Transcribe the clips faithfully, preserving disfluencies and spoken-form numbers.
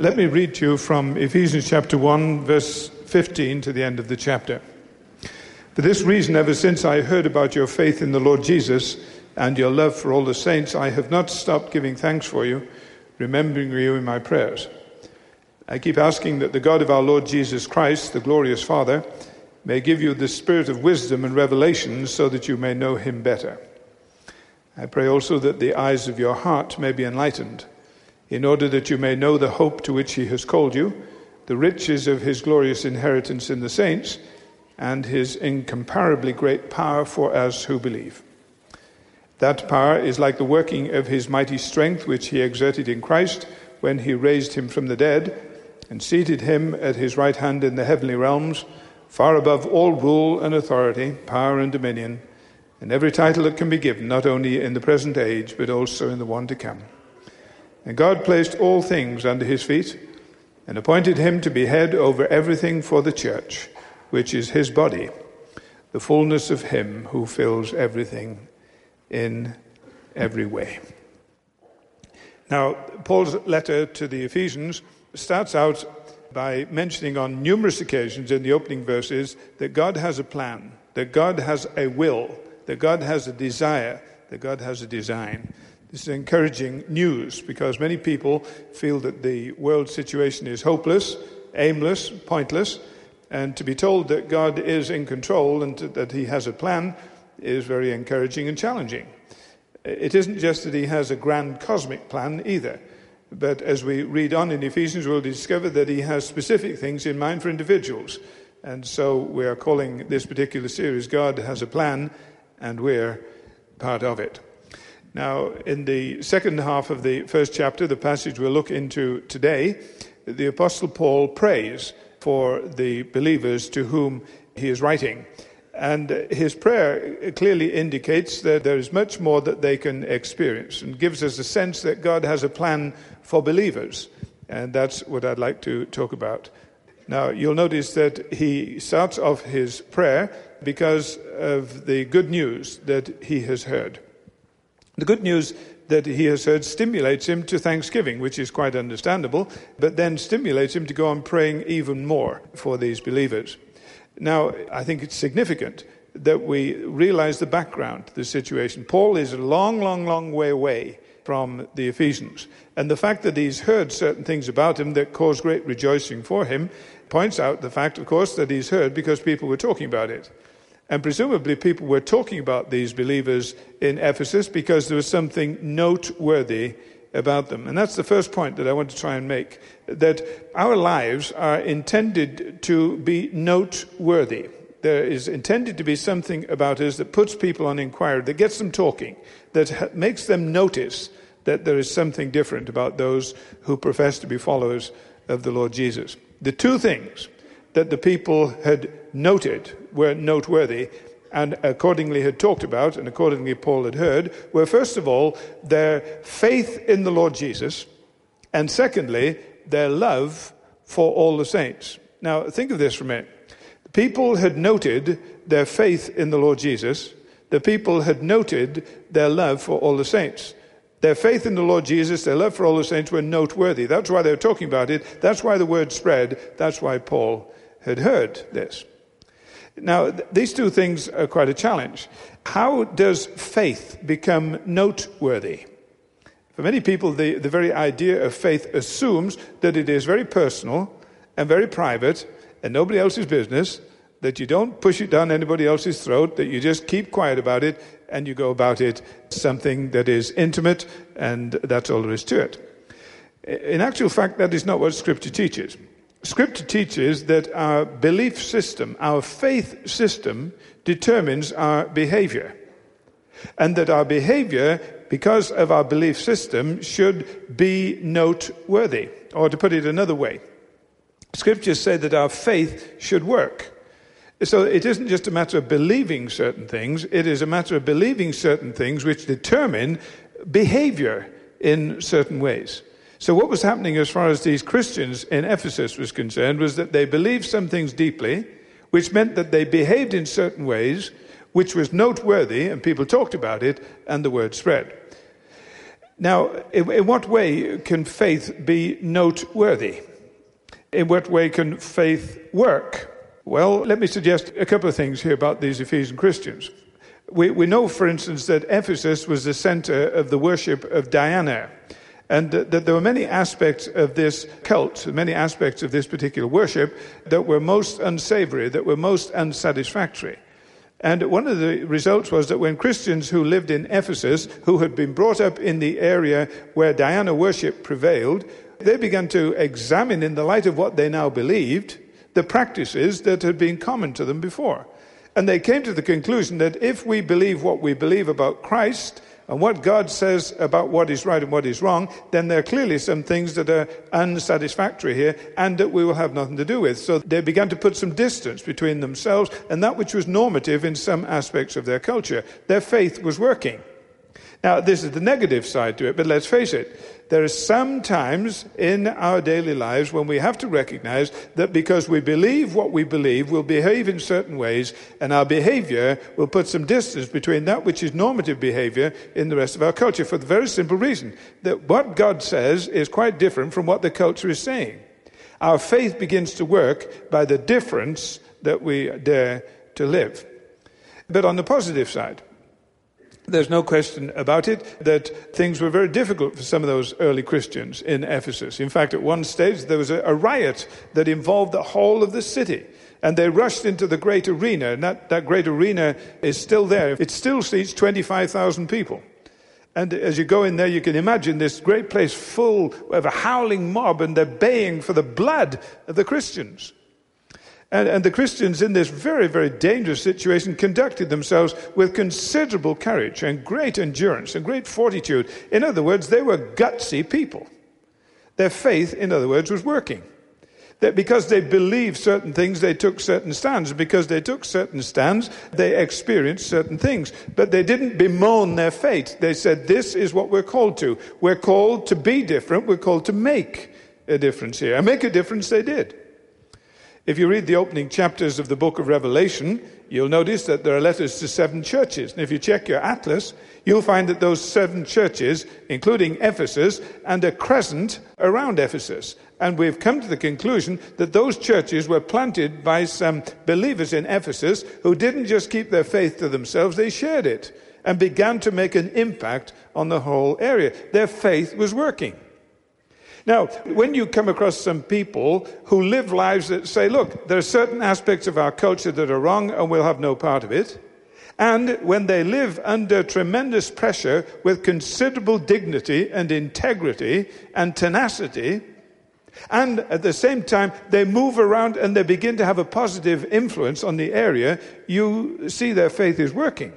Let me read to you from Ephesians chapter one, verse fifteen to the end of the chapter. For this reason, ever since I heard about your faith in the Lord Jesus and your love for all the saints, I have not stopped giving thanks for you, remembering you in my prayers. I keep asking that the God of our Lord Jesus Christ, the glorious Father, may give you the spirit of wisdom and revelation so that you may know him better. I pray also that the eyes of your heart may be enlightened, in order that you may know the hope to which he has called you, the riches of his glorious inheritance in the saints, and his incomparably great power for us who believe. That power is like the working of his mighty strength, which he exerted in Christ when he raised him from the dead and seated him at his right hand in the heavenly realms, far above all rule and authority, power and dominion, and every title that can be given, not only in the present age, but also in the one to come. And God placed all things under his feet and appointed him to be head over everything for the church, which is his body, the fullness of him who fills everything in every way. Now, Paul's letter to the Ephesians starts out by mentioning on numerous occasions in the opening verses that God has a plan, that God has a will, that God has a desire, that God has a design. This is encouraging news because many people feel that the world situation is hopeless, aimless, pointless, and to be told that God is in control and that he has a plan is very encouraging and challenging. It isn't just that he has a grand cosmic plan either, but as we read on in Ephesians, we'll discover that he has specific things in mind for individuals. And so we are calling this particular series, God Has a Plan, and we're part of it. Now, in the second half of the first chapter, the passage we'll look into today, the Apostle Paul prays for the believers to whom he is writing. And his prayer clearly indicates that there is much more that they can experience and gives us a sense that God has a plan for believers. And that's what I'd like to talk about. Now, you'll notice that he starts off his prayer because of the good news that he has heard. The good news that he has heard stimulates him to thanksgiving, which is quite understandable, but then stimulates him to go on praying even more for these believers. Now, I think it's significant that we realize the background to the situation. Paul is a long, long, long way away from the Ephesians. And the fact that he's heard certain things about him that cause great rejoicing for him points out the fact, of course, that he's heard because people were talking about it. And presumably people were talking about these believers in Ephesus because there was something noteworthy about them. And that's the first point that I want to try and make, that our lives are intended to be noteworthy. There is intended to be something about us that puts people on inquiry, that gets them talking, that ha- makes them notice that there is something different about those who profess to be followers of the Lord Jesus. The two things that the people had noted were noteworthy and accordingly had talked about, and accordingly Paul had heard, were first of all their faith in the Lord Jesus, and secondly, their love for all the saints. Now, think of this for a minute. The people had noted their faith in the Lord Jesus. The people had noted their love for all the saints. Their faith in the Lord Jesus, their love for all the saints were noteworthy. That's why they were talking about it. That's why the word spread. That's why Paul had heard this. Now, th- these two things are quite a challenge. How does faith become noteworthy? For many people, the, the very idea of faith assumes that it is very personal and very private and nobody else's business, that you don't push it down anybody else's throat, that you just keep quiet about it and you go about it something that is intimate, and that's all there is to it. In actual fact, that is not what Scripture teaches. Scripture teaches that our belief system, our faith system, determines our behavior. And that our behavior, because of our belief system, should be noteworthy. Or to put it another way, Scriptures say that our faith should work. So it isn't just a matter of believing certain things, it is a matter of believing certain things which determine behavior in certain ways. So what was happening as far as these Christians in Ephesus was concerned was that they believed some things deeply, which meant that they behaved in certain ways, which was noteworthy, and people talked about it, and the word spread. Now, in, in what way can faith be noteworthy? In what way can faith work? Well, let me suggest a couple of things here about these Ephesian Christians. We, we know, for instance, that Ephesus was the center of the worship of Diana, and that there were many aspects of this cult, many aspects of this particular worship that were most unsavory, that were most unsatisfactory. And one of the results was that when Christians who lived in Ephesus, who had been brought up in the area where Diana worship prevailed, they began to examine, in the light of what they now believed, the practices that had been common to them before. And they came to the conclusion that if we believe what we believe about Christ and what God says about what is right and what is wrong, then there are clearly some things that are unsatisfactory here and that we will have nothing to do with. So they began to put some distance between themselves and that which was normative in some aspects of their culture. Their faith was working. Now, this is the negative side to it, but let's face it, there are some times in our daily lives when we have to recognize that because we believe what we believe, we'll behave in certain ways, and our behavior will put some distance between that which is normative behavior in the rest of our culture, for the very simple reason that what God says is quite different from what the culture is saying. Our faith begins to work by the difference that we dare to live. But on the positive side, there's no question about it that things were very difficult for some of those early Christians in Ephesus. In fact, at one stage, there was a, a riot that involved the whole of the city. And they rushed into the great arena, and that, that great arena is still there. It still seats twenty-five thousand people. And as you go in there, you can imagine this great place full of a howling mob, and they're baying for the blood of the Christians. And, and the Christians in this very, very dangerous situation conducted themselves with considerable courage and great endurance and great fortitude. In other words, they were gutsy people. Their faith, in other words, was working. That because they believed certain things, they took certain stands. Because they took certain stands, they experienced certain things. But they didn't bemoan their fate. They said, this is what we're called to. We're called to be different. We're called to make a difference here. And make a difference they did. If you read the opening chapters of the book of Revelation, you'll notice that there are letters to seven churches. And if you check your atlas, you'll find that those seven churches, including Ephesus, and a crescent around Ephesus. And we've come to the conclusion that those churches were planted by some believers in Ephesus who didn't just keep their faith to themselves, they shared it and began to make an impact on the whole area. Their faith was working. Now, when you come across some people who live lives that say, look, there are certain aspects of our culture that are wrong and we'll have no part of it, and when they live under tremendous pressure with considerable dignity and integrity and tenacity, and at the same time they move around and they begin to have a positive influence on the area, you see their faith is working.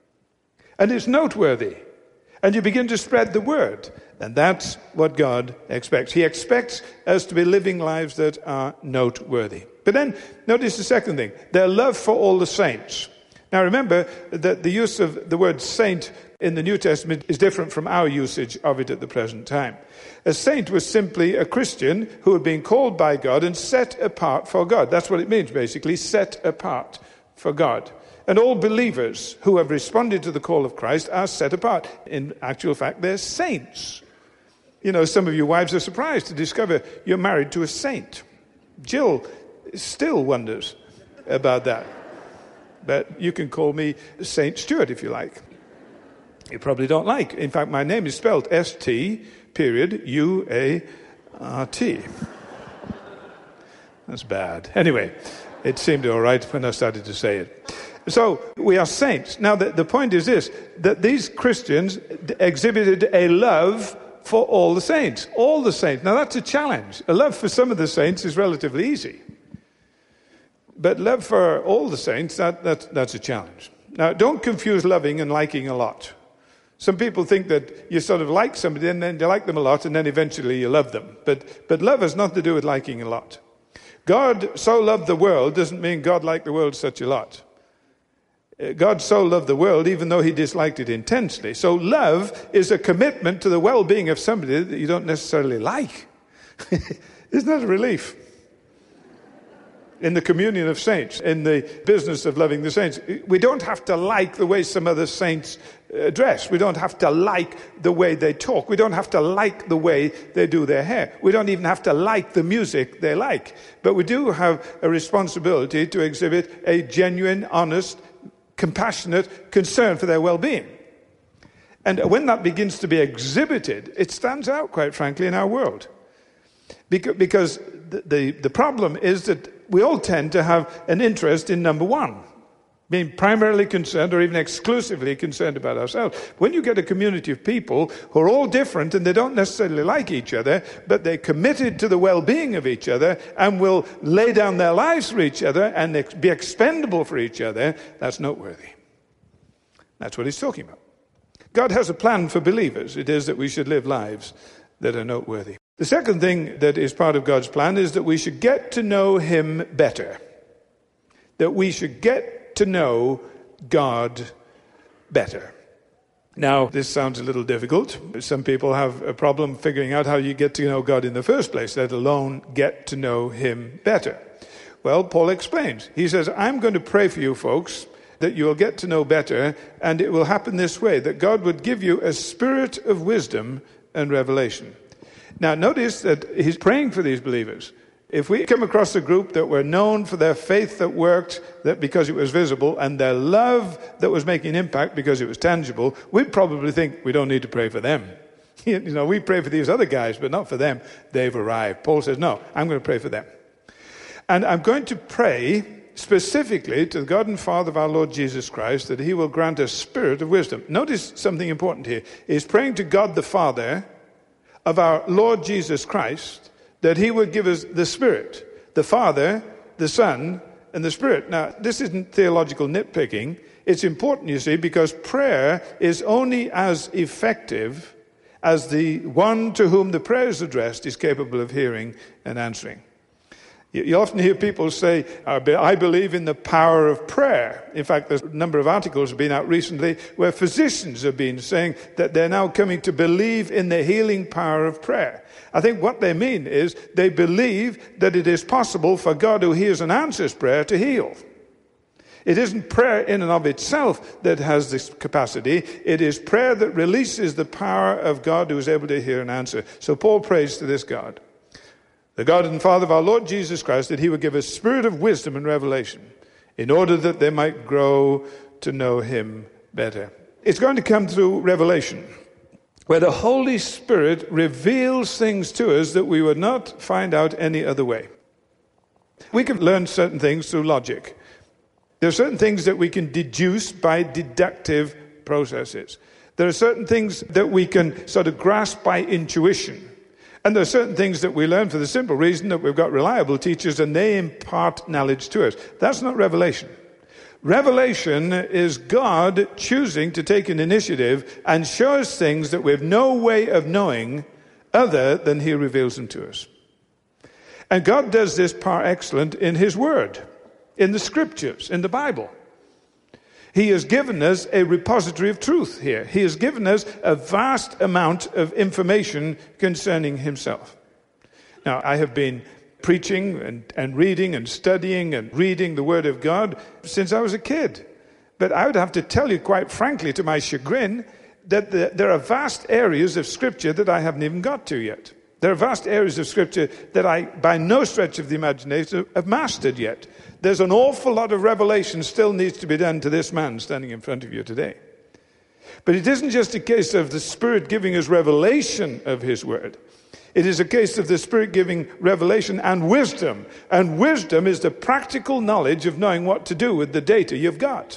And it's noteworthy. And you begin to spread the word. And that's what God expects. He expects us to be living lives that are noteworthy. But then, notice the second thing, their love for all the saints. Now remember that the use of the word saint in the New Testament is different from our usage of it at the present time. A saint was simply a Christian who had been called by God and set apart for God. That's what it means, basically, set apart for God. And all believers who have responded to the call of Christ are set apart. In actual fact, they're saints. You know, some of you wives are surprised to discover you're married to a saint. Jill still wonders about that. But you can call me Saint Stuart if you like. You probably don't like. In fact, my name is spelled S T period U A R T. That's bad. Anyway, it seemed all right when I started to say it. So, we are saints. Now, the, the point is this, that these Christians exhibited a love for all the saints. All the saints. Now, that's a challenge. A love for some of the saints is relatively easy. But love for all the saints, that, that, that's a challenge. Now, don't confuse loving and liking a lot. Some people think that you sort of like somebody and then you like them a lot and then eventually you love them. But, but love has nothing to do with liking a lot. God so loved the world doesn't mean God liked the world such a lot. God so loved the world even though he disliked it intensely. So love is a commitment to the well-being of somebody that you don't necessarily like. Isn't that a relief? in the communion of saints, in the business of loving the saints. We don't have to like the way some other saints uh, dress. We don't have to like the way they talk. We don't have to like the way they do their hair. We don't even have to like the music they like. But we do have a responsibility to exhibit a genuine, honest, compassionate concern for their well-being. And when that begins to be exhibited, it stands out, quite frankly, in our world. Because the, the, the problem is that we all tend to have an interest in number one, being primarily concerned or even exclusively concerned about ourselves. When you get a community of people who are all different and they don't necessarily like each other, but they're committed to the well-being of each other and will lay down their lives for each other and ex- be expendable for each other, that's noteworthy. That's what he's talking about. God has a plan for believers. It is that we should live lives that are noteworthy. The second thing that is part of God's plan is that we should get to know him better. That we should get to know God better. Now, this sounds a little difficult. Some people have a problem figuring out how you get to know God in the first place, let alone get to know him better. Well, Paul explains. He says, I'm going to pray for you folks that you will get to know better, and it will happen this way, that God would give you a spirit of wisdom and revelation. Now, notice that he's praying for these believers. If we come across a group that were known for their faith that worked, that because it was visible, and their love that was making an impact because it was tangible, we'd probably think we don't need to pray for them. You know, we pray for these other guys, but not for them. They've arrived. Paul says, no, I'm going to pray for them. And I'm going to pray specifically to the God and Father of our Lord Jesus Christ that he will grant a spirit of wisdom. Notice something important here. He's praying to God the Father of our Lord Jesus Christ that he would give us the Spirit, the Father, the Son, and the Spirit. Now, this isn't theological nitpicking. It's important, you see, because prayer is only as effective as the one to whom the prayer is addressed is capable of hearing and answering. You often hear people say, I believe in the power of prayer. In fact, there's a number of articles have been out recently where physicians have been saying that they're now coming to believe in the healing power of prayer. I think what they mean is they believe that it is possible for God who hears and answers prayer to heal. It isn't prayer in and of itself that has this capacity. It is prayer that releases the power of God who is able to hear and answer. So Paul prays to this God, the God and Father of our Lord Jesus Christ, that he would give a spirit of wisdom and revelation in order that they might grow to know him better. It's going to come through revelation, where the Holy Spirit reveals things to us that we would not find out any other way. We can learn certain things through logic. There are certain things that we can deduce by deductive processes. There are certain things that we can sort of grasp by intuition. And there are certain things that we learn for the simple reason that we've got reliable teachers and they impart knowledge to us. That's not revelation. Revelation is God choosing to take an initiative and show us things that we have no way of knowing other than he reveals them to us. And God does this par excellence in his word, in the scriptures, in the Bible. He has given us a repository of truth here. He has given us a vast amount of information concerning himself. Now, I have been preaching and, and reading and studying and reading the Word of God since I was a kid. But I would have to tell you, quite frankly, to my chagrin, that the, there are vast areas of Scripture that I haven't even got to yet. There are vast areas of Scripture that I, by no stretch of the imagination, have mastered yet. There's an awful lot of revelation still needs to be done to this man standing in front of you today. But it isn't just a case of the Spirit giving us revelation of his word. It is a case of the Spirit giving revelation and wisdom. And wisdom is the practical knowledge of knowing what to do with the data you've got.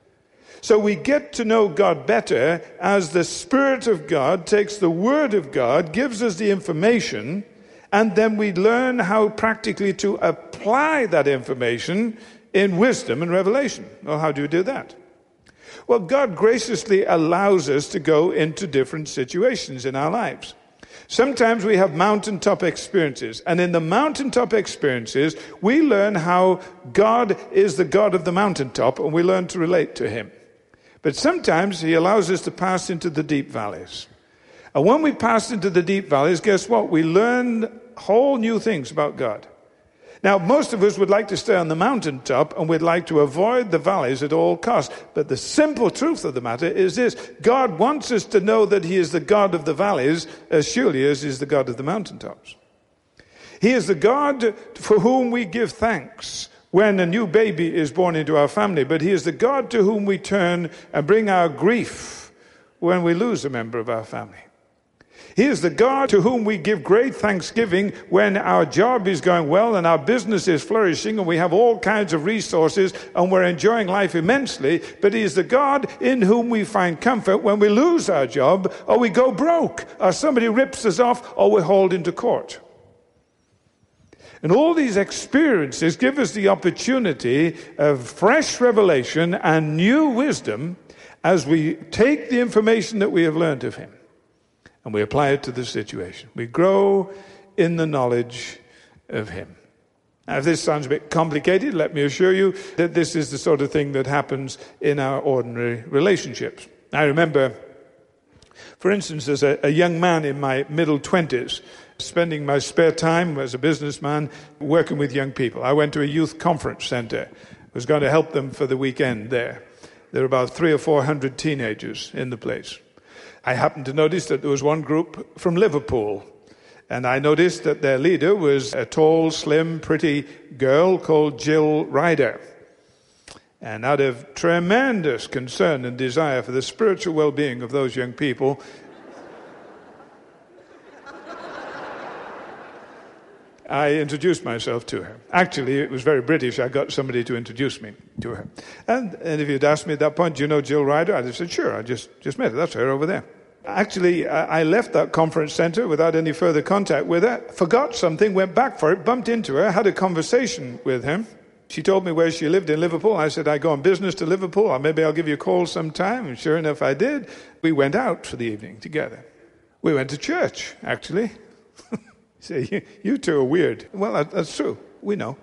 So we get to know God better as the Spirit of God takes the Word of God, gives us the information, and then we learn how practically to apply that information in wisdom and revelation. Well, how do you do that? Well, God graciously allows us to go into different situations in our lives. Sometimes we have mountaintop experiences, and in the mountaintop experiences, we learn how God is the God of the mountaintop, and we learn to relate to him. But sometimes he allows us to pass into the deep valleys. And when we pass into the deep valleys, guess what? We learn whole new things about God. Now, most of us would like to stay on the mountaintop and we'd like to avoid the valleys at all costs. But the simple truth of the matter is this: God wants us to know that he is the God of the valleys as surely as he is the God of the mountaintops. He is the God for whom we give thanks when a new baby is born into our family, but he is the God to whom we turn and bring our grief when we lose a member of our family. He is the God to whom we give great thanksgiving when our job is going well and our business is flourishing and we have all kinds of resources and we're enjoying life immensely. But he is the God in whom we find comfort when we lose our job or we go broke or somebody rips us off or we're hauled into court. And all these experiences give us the opportunity of fresh revelation and new wisdom as we take the information that we have learned of him and we apply it to the situation. We grow in the knowledge of him. Now, if this sounds a bit complicated, let me assure you that this is the sort of thing that happens in our ordinary relationships. I remember, for instance, as a, a young man in my middle twenties, spending my spare time as a businessman working with young people. I went to a youth conference center. I was going to help them for the weekend there. There were about three or four hundred teenagers in the place. I happened to notice that there was one group from Liverpool, and I noticed that their leader was a tall, slim, pretty girl called Jill Ryder. And out of tremendous concern and desire for the spiritual well-being of those young people, I introduced myself to her. Actually, it was very British. I got somebody to introduce me to her. And, and if you'd asked me at that point, do you know Jill Ryder? I'd have said, sure, I just, just met her. That's her over there. Actually, I, I left that conference center without any further contact with her, forgot something, went back for it, bumped into her, had a conversation with her. She told me where she lived in Liverpool. I said, I go on business to Liverpool. Or maybe I'll give you a call sometime. And sure enough, I did. We went out for the evening together. We went to church, actually. Say, you, you two are weird. Well, that, that's true. We know.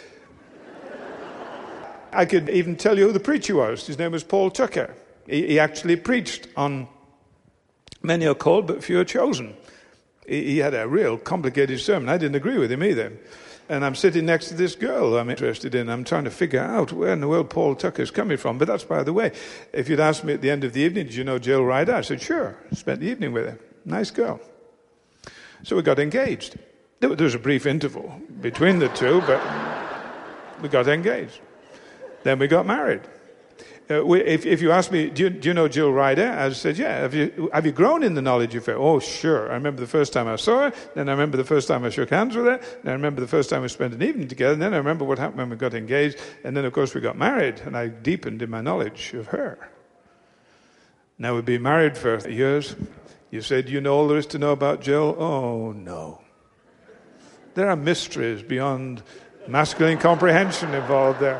I could even tell you who the preacher was. His name was Paul Tucker. He, he actually preached on many are called, but few are chosen. He, he had a real complicated sermon. I didn't agree with him either. And I'm sitting next to this girl I'm interested in. I'm trying to figure out where in the world Paul Tucker's coming from. But that's by the way. If you'd asked me at the end of the evening, did you know Jill Ryder? I said, sure. Spent the evening with her. Nice girl. So we got engaged. There was a brief interval between the two, but we got engaged. Then we got married. Uh, we, if, if you ask me, do you, do you know Jill Ryder? I said, yeah. Have you, have you grown in the knowledge of her? Oh, sure. I remember the first time I saw her. Then I remember the first time I shook hands with her. Then I remember the first time we spent an evening together. And then I remember what happened when we got engaged. And then, of course, we got married. And I deepened in my knowledge of her. Now we've been married for years. You say, do you know all there is to know about Jill? Oh, no. There are mysteries beyond masculine comprehension involved there.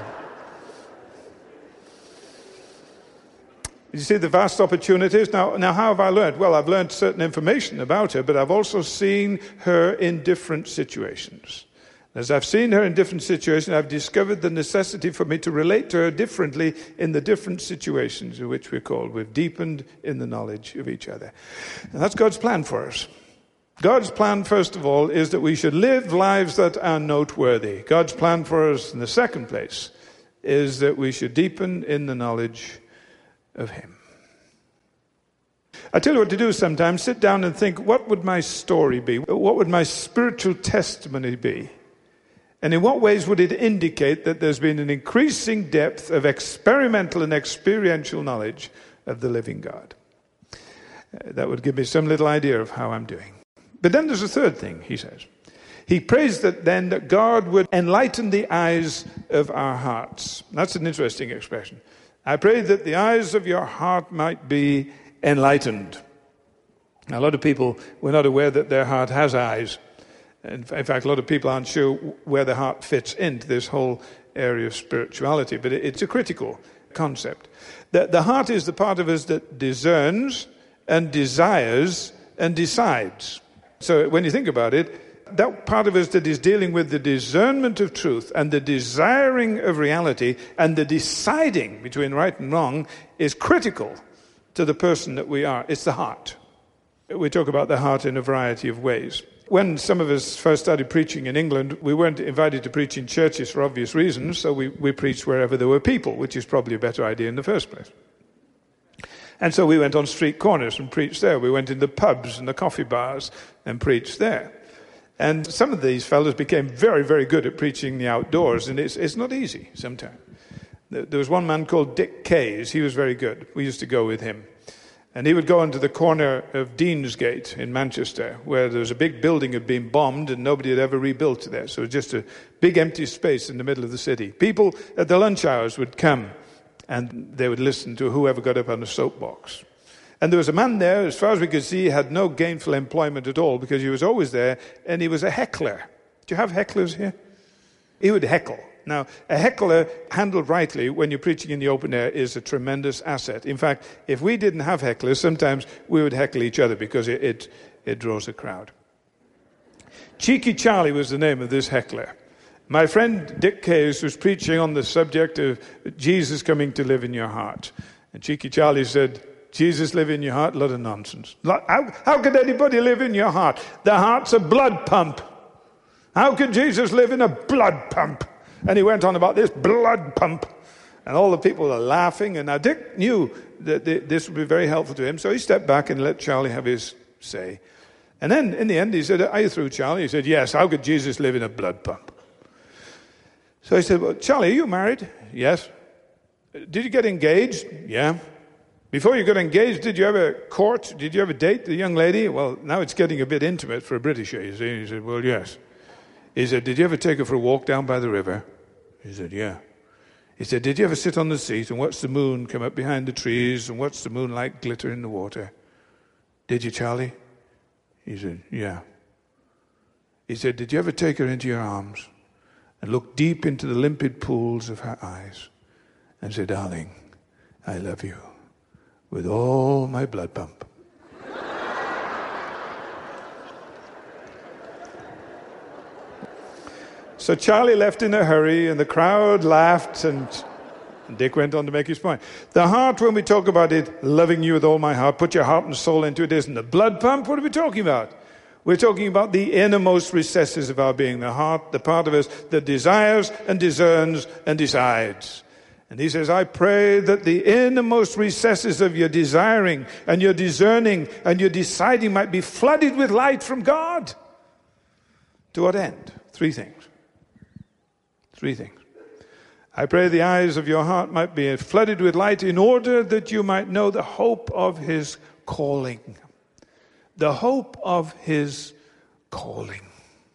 You see the vast opportunities? Now, now, how have I learned? Well, I've learned certain information about her, but I've also seen her in different situations. As I've seen her in different situations, I've discovered the necessity for me to relate to her differently in the different situations in which we're called. We've deepened in the knowledge of each other. And that's God's plan for us. God's plan, first of all, is that we should live lives that are noteworthy. God's plan for us, in the second place, is that we should deepen in the knowledge of him. I tell you what to do sometimes. Sit down and think, what would my story be? What would my spiritual testimony be? And in what ways would it indicate that there's been an increasing depth of experimental and experiential knowledge of the living God? Uh, that would give me some little idea of how I'm doing. But then there's a third thing, he says. He prays that then that God would enlighten the eyes of our hearts. That's an interesting expression. I pray that the eyes of your heart might be enlightened. Now, a lot of people were not aware that their heart has eyes. In fact, a lot of people aren't sure where the heart fits into this whole area of spirituality, but it's a critical concept. The, the heart is the part of us that discerns and desires and decides. So when you think about it, that part of us that is dealing with the discernment of truth and the desiring of reality and the deciding between right and wrong is critical to the person that we are. It's the heart. We talk about the heart in a variety of ways. When some of us first started preaching in England, we weren't invited to preach in churches for obvious reasons, so we, we preached wherever there were people, which is probably a better idea in the first place. And so we went on street corners and preached there. We went in the pubs and the coffee bars and preached there. And some of these fellows became very, very good at preaching the outdoors, and it's, it's not easy sometimes. There was one man called Dick Case. He was very good. We used to go with him. And he would go into the corner of Deansgate in Manchester, where there was a big building had been bombed and nobody had ever rebuilt there. So it was just a big empty space in the middle of the city. People at the lunch hours would come and they would listen to whoever got up on a soapbox. And there was a man there, as far as we could see, had no gainful employment at all because he was always there, and he was a heckler. Do you have hecklers here? He would heckle. Now, a heckler, handled rightly when you're preaching in the open air, is a tremendous asset. In fact, if we didn't have hecklers, sometimes we would heckle each other because it, it, it draws a crowd. Cheeky Charlie was the name of this heckler. My friend Dick Case was preaching on the subject of Jesus coming to live in your heart. And Cheeky Charlie said, Jesus live in your heart? A lot of nonsense. How, how could anybody live in your heart? The heart's a blood pump. How could Jesus live in a blood pump? And he went on about this blood pump. And all the people are laughing. And now Dick knew that this would be very helpful to him. So he stepped back and let Charlie have his say. And then in the end he said, are you through, Charlie? He said, yes. How could Jesus live in a blood pump? So he said, well, Charlie, are you married? Yes. Did you get engaged? Yeah. Before you got engaged, did you ever court? Did you ever date the young lady? Well, now it's getting a bit intimate for a Britisher, you see. He said, well, yes. He said, did you ever take her for a walk down by the river? He said, yeah. He said, did you ever sit on the seat and watch the moon come up behind the trees and watch the moonlight glitter in the water? Did you, Charlie? He said, yeah. He said, did you ever take her into your arms and look deep into the limpid pools of her eyes and say, darling, I love you with all my blood pump? So Charlie left in a hurry, and the crowd laughed, and Dick went on to make his point. The heart, when we talk about it, loving you with all my heart, put your heart and soul into it, isn't a blood pump. What are we talking about? We're talking about the innermost recesses of our being, the heart, the part of us that desires and discerns and decides. And he says, I pray that the innermost recesses of your desiring and your discerning and your deciding might be flooded with light from God. To what end? Three things. Three things. I pray the eyes of your heart might be flooded with light in order that you might know the hope of his calling. The hope of his calling.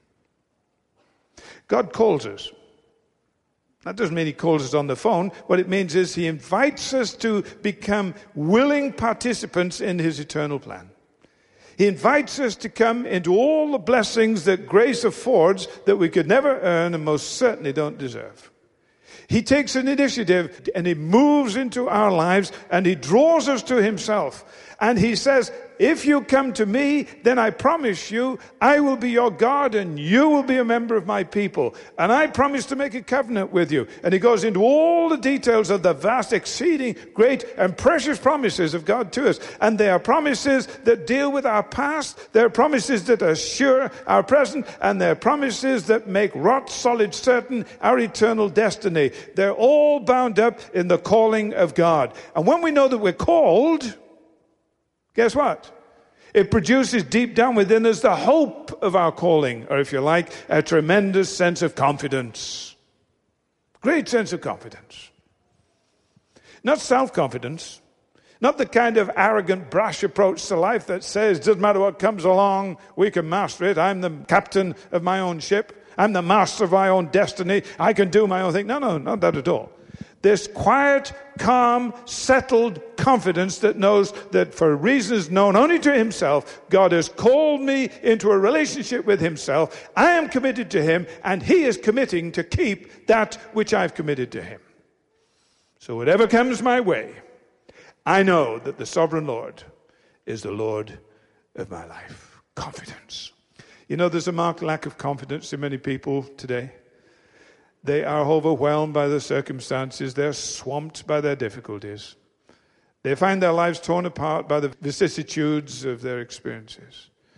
God calls us. That doesn't mean he calls us on the phone. What it means is he invites us to become willing participants in his eternal plan. He invites us to come into all the blessings that grace affords that we could never earn and most certainly don't deserve. He takes an initiative and he moves into our lives and he draws us to himself. And he says, if you come to me, then I promise you, I will be your God and you will be a member of my people. And I promise to make a covenant with you. And he goes into all the details of the vast, exceeding, great and precious promises of God to us. And they are promises that deal with our past. They're promises that assure our present. And they're promises that make rock solid certain our eternal destiny. They're all bound up in the calling of God. And when we know that we're called, guess what? It produces deep down within us the hope of our calling, or if you like, a tremendous sense of confidence. Great sense of confidence. Not self-confidence. Not the kind of arrogant, brash approach to life that says, doesn't matter what comes along, we can master it. I'm the captain of my own ship. I'm the master of my own destiny. I can do my own thing. No, no, not that at all. This quiet, calm, settled confidence that knows that for reasons known only to himself, God has called me into a relationship with himself. I am committed to him, and he is committing to keep that which I've committed to him. So whatever comes my way, I know that the sovereign Lord is the Lord of my life. Confidence. You know, there's a marked lack of confidence in many people today. They are overwhelmed by the circumstances. They're swamped by their difficulties. They find their lives torn apart by the vicissitudes of their experiences.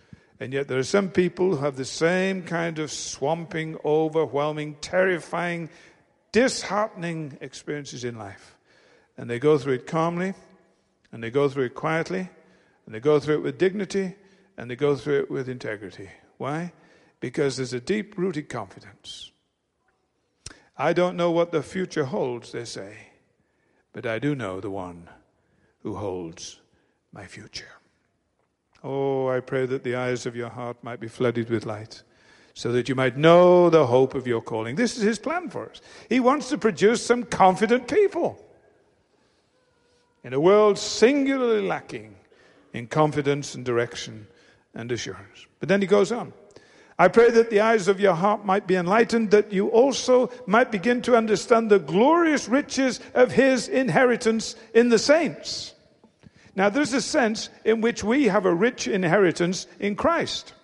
And yet there are some people who have the same kind of swamping, overwhelming, terrifying, disheartening experiences in life. And they go through it calmly, and they go through it quietly, and they go through it with dignity, and they go through it with integrity. Why? Because there's a deep-rooted confidence. I don't know what the future holds, they say, but I do know the one who holds my future. Oh, I pray that the eyes of your heart might be flooded with light, so that you might know the hope of your calling. This is his plan for us. He wants to produce some confident people in a world singularly lacking in confidence and direction and assurance. But then he goes on. I pray that the eyes of your heart might be enlightened, that you also might begin to understand the glorious riches of his inheritance in the saints. Now, there's a sense in which we have a rich inheritance in Christ.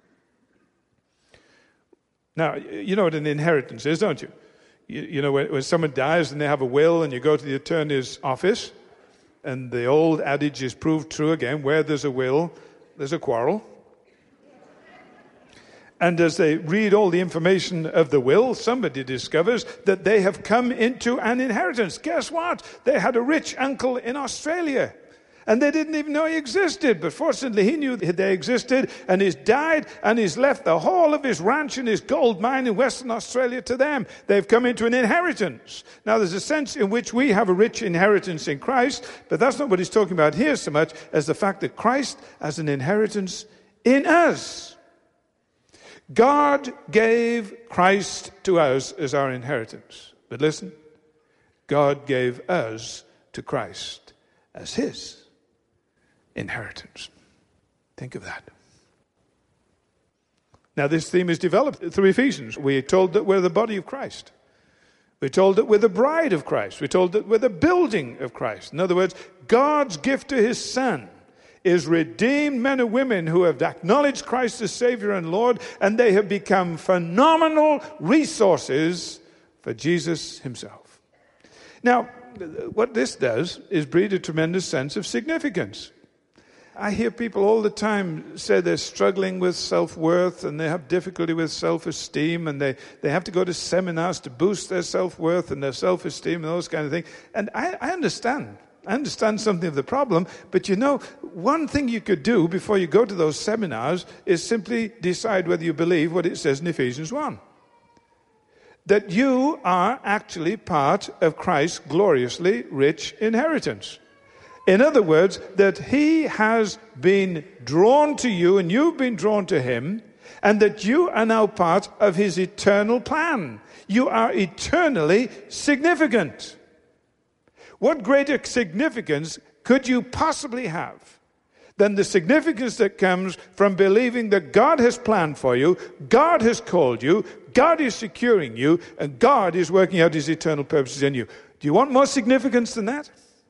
Now, you know what an inheritance is, don't you? You, you know, when, when someone dies and they have a will and you go to the attorney's office, and the old adage is proved true again, where there's a will, there's a quarrel. And as they read all the information of the will, somebody discovers that they have come into an inheritance. Guess what? They had a rich uncle in Australia, and they didn't even know he existed. But fortunately, he knew that they existed, and he's died, and he's left the whole of his ranch and his gold mine in Western Australia to them. They've come into an inheritance. Now, there's a sense in which we have a rich inheritance in Christ, but that's not what he's talking about here so much as the fact that Christ has an inheritance in us. God gave Christ to us as our inheritance. But listen, God gave us to Christ as his inheritance. Think of that. Now, this theme is developed through Ephesians. We're told that we're the body of Christ. We're told that we're the bride of Christ. We're told that we're the building of Christ. In other words, God's gift to his Son is redeemed men and women who have acknowledged Christ as Savior and Lord, and they have become phenomenal resources for Jesus himself. Now, what this does is breed a tremendous sense of significance. I hear people all the time say they're struggling with self-worth, and they have difficulty with self-esteem, and they, they have to go to seminars to boost their self-worth and their self-esteem and those kind of things. And I, I understand. I understand something of the problem, but you know, one thing you could do before you go to those seminars is simply decide whether you believe what it says in Ephesians one. That you are actually part of Christ's gloriously rich inheritance. In other words, that he has been drawn to you and you've been drawn to him, and that you are now part of his eternal plan. You are eternally significant. What greater significance could you possibly have than the significance that comes from believing that God has planned for you, God has called you, God is securing you, and God is working out his eternal purposes in you? Do you want more significance than that?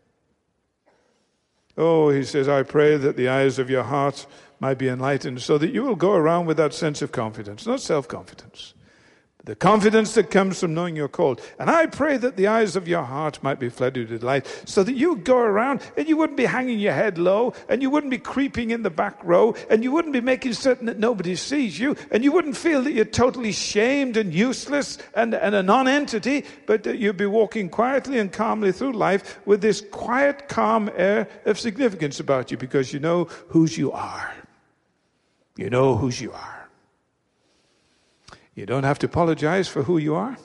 Oh, he says, I pray that the eyes of your heart might be enlightened so that you will go around with that sense of confidence, not self-confidence. The confidence that comes from knowing you're called. And I pray that the eyes of your heart might be flooded with light, so that you go around and you wouldn't be hanging your head low, and you wouldn't be creeping in the back row, and you wouldn't be making certain that nobody sees you, and you wouldn't feel that you're totally shamed and useless and, and a non-entity, but that you'd be walking quietly and calmly through life with this quiet, calm air of significance about you, because you know whose you are. You know whose you are. You don't have to apologize for who you are,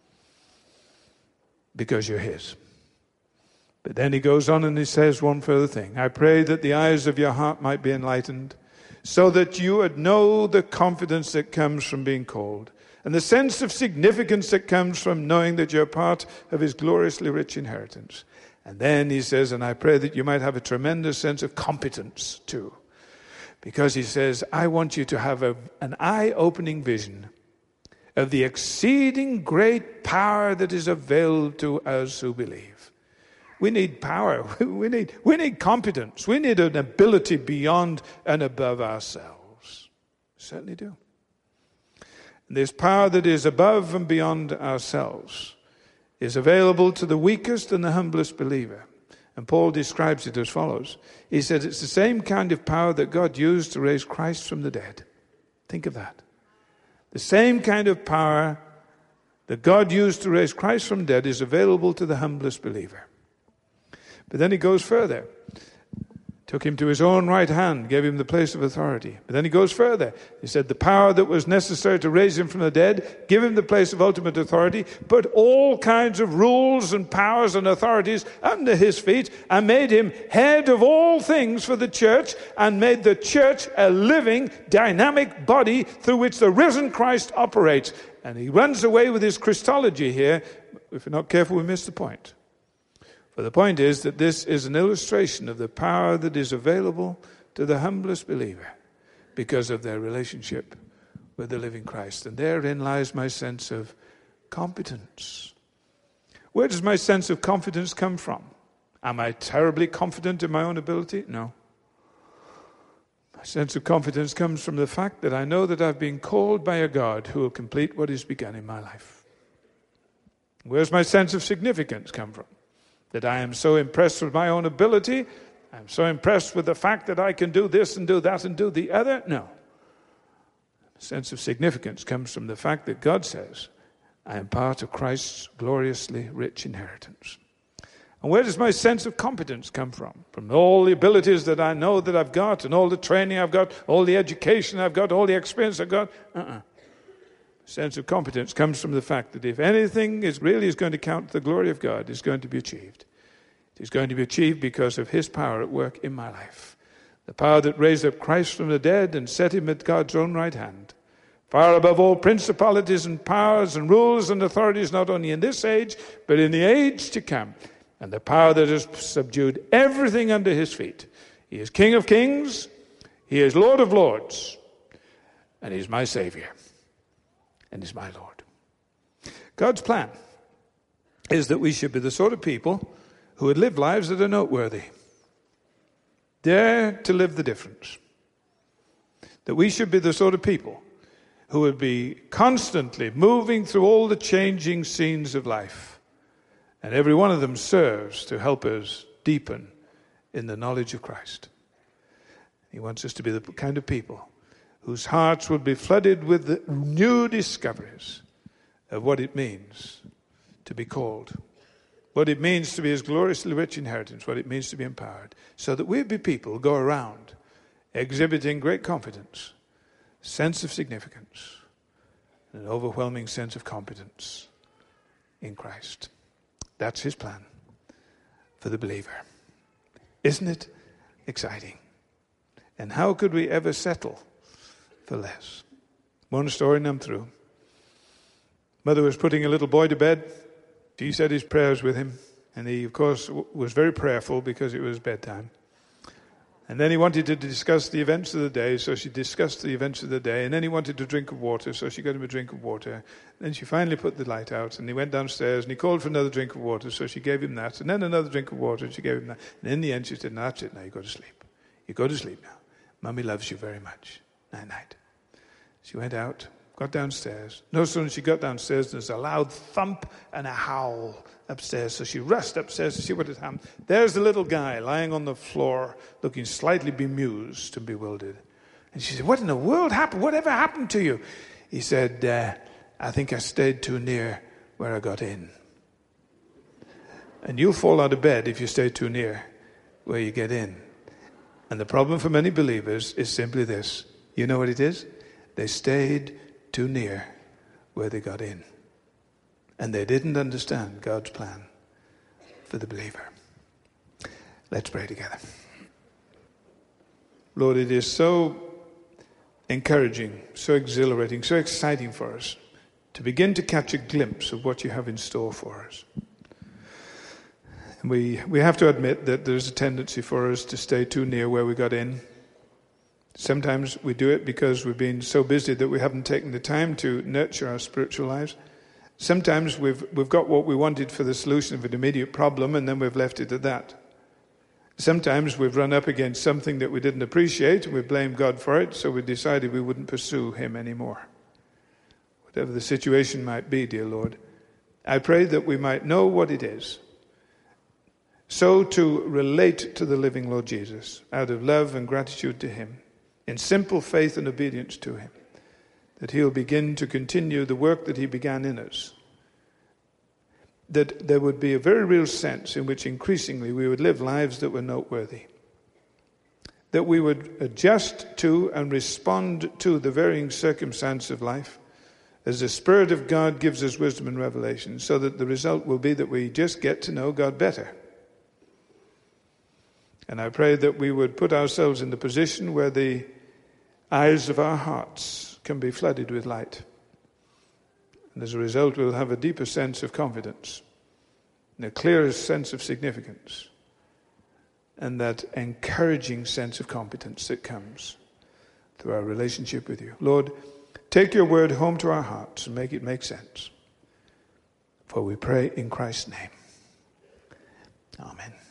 because you're his. But then he goes on and he says one further thing. I pray that the eyes of your heart might be enlightened, so that you would know the confidence that comes from being called, and the sense of significance that comes from knowing that you're part of his gloriously rich inheritance. And then he says, and I pray that you might have a tremendous sense of competence too, because he says, I want you to have a, an eye-opening vision of the exceeding great power that is available to us who believe. We need power. We need, we need competence. We need an ability beyond and above ourselves. We certainly do. And this power that is above and beyond ourselves is available to the weakest and the humblest believer. And Paul describes it as follows. He said it's the same kind of power that God used to raise Christ from the dead. Think of that. The same kind of power that God used to raise Christ from the dead is available to the humblest believer. But then he goes further. Took him to his own right hand, gave him the place of authority. But then he goes further. He said the power that was necessary to raise him from the dead, give him the place of ultimate authority, put all kinds of rules and powers and authorities under his feet, and made him head of all things for the church, and made the church a living, dynamic body through which the risen Christ operates. And he runs away with his Christology here. If we're not careful, we miss the point. But the point is that this is an illustration of the power that is available to the humblest believer because of their relationship with the living Christ. And therein lies my sense of competence. Where does my sense of confidence come from? Am I terribly confident in my own ability? No. My sense of confidence comes from the fact that I know that I've been called by a God who will complete what is begun in my life. Where's my sense of significance come from? That I am so impressed with my own ability, I'm so impressed with the fact that I can do this and do that and do the other? No. A sense of significance comes from the fact that God says, I am part of Christ's gloriously rich inheritance. And where does my sense of competence come from? From all the abilities that I know that I've got, and all the training I've got, all the education I've got, all the experience I've got? Uh-uh. Sense of competence comes from the fact that if anything is really is going to count the glory of God, is going to be achieved. It is going to be achieved because of his power at work in my life. The power that raised up Christ from the dead and set him at God's own right hand. Far above all principalities and powers and rules and authorities, not only in this age, but in the age to come. And the power that has subdued everything under his feet. He is King of kings. He is Lord of lords. And he's my Savior. And is my Lord. God's plan is that we should be the sort of people who would live lives that are noteworthy. Dare to live the difference. That we should be the sort of people who would be constantly moving through all the changing scenes of life. And every one of them serves to help us deepen in the knowledge of Christ. He wants us to be the kind of people whose hearts will be flooded with the new discoveries of what it means to be called, what it means to be his gloriously rich inheritance, what it means to be empowered, so that we'll be people who go around exhibiting great confidence, sense of significance, and an overwhelming sense of competence in Christ. That's his plan for the believer. Isn't it exciting? And how could we ever settle for less? One story and I'm through. Mother was putting a little boy to bed. She said his prayers with him. And he, of course, w- was very prayerful because it was bedtime. And then he wanted to discuss the events of the day, so she discussed the events of the day. And then he wanted a drink of water, so she got him a drink of water. Then she finally put the light out, and he went downstairs, and he called for another drink of water, so she gave him that. And then another drink of water, and she gave him that. And in the end, she said, no, that's it, now you go to sleep. You go to sleep now. Mummy loves you very much. Night-night. She went out, got downstairs. No sooner than she got downstairs, there's a loud thump and a howl upstairs. So she rushed upstairs to see what had happened. There's the little guy lying on the floor, looking slightly bemused and bewildered. And she said, what in the world happened? Whatever happened to you? He said, uh, I think I stayed too near where I got in. And you'll fall out of bed if you stay too near where you get in. And the problem for many believers is simply this. You know what it is? They stayed too near where they got in. And they didn't understand God's plan for the believer. Let's pray together. Lord, it is so encouraging, so exhilarating, so exciting for us to begin to catch a glimpse of what you have in store for us. And we, we have to admit that there's a tendency for us to stay too near where we got in. Sometimes we do it because we've been so busy that we haven't taken the time to nurture our spiritual lives. Sometimes we've we've got what we wanted for the solution of an immediate problem, and then we've left it at that. Sometimes we've run up against something that we didn't appreciate, and we blamed God for it, so we decided we wouldn't pursue him anymore. Whatever the situation might be, dear Lord, I pray that we might know what it is so to relate to the living Lord Jesus out of love and gratitude to him, in simple faith and obedience to him, that he'll begin to continue the work that he began in us, that there would be a very real sense in which increasingly we would live lives that were noteworthy, that we would adjust to and respond to the varying circumstance of life as the Spirit of God gives us wisdom and revelation, so that the result will be that we just get to know God better. And I pray that we would put ourselves in the position where the eyes of our hearts can be flooded with light. And as a result, we'll have a deeper sense of confidence, and a clearer sense of significance, and that encouraging sense of competence that comes through our relationship with you. Lord, take your word home to our hearts and make it make sense. For we pray in Christ's name. Amen.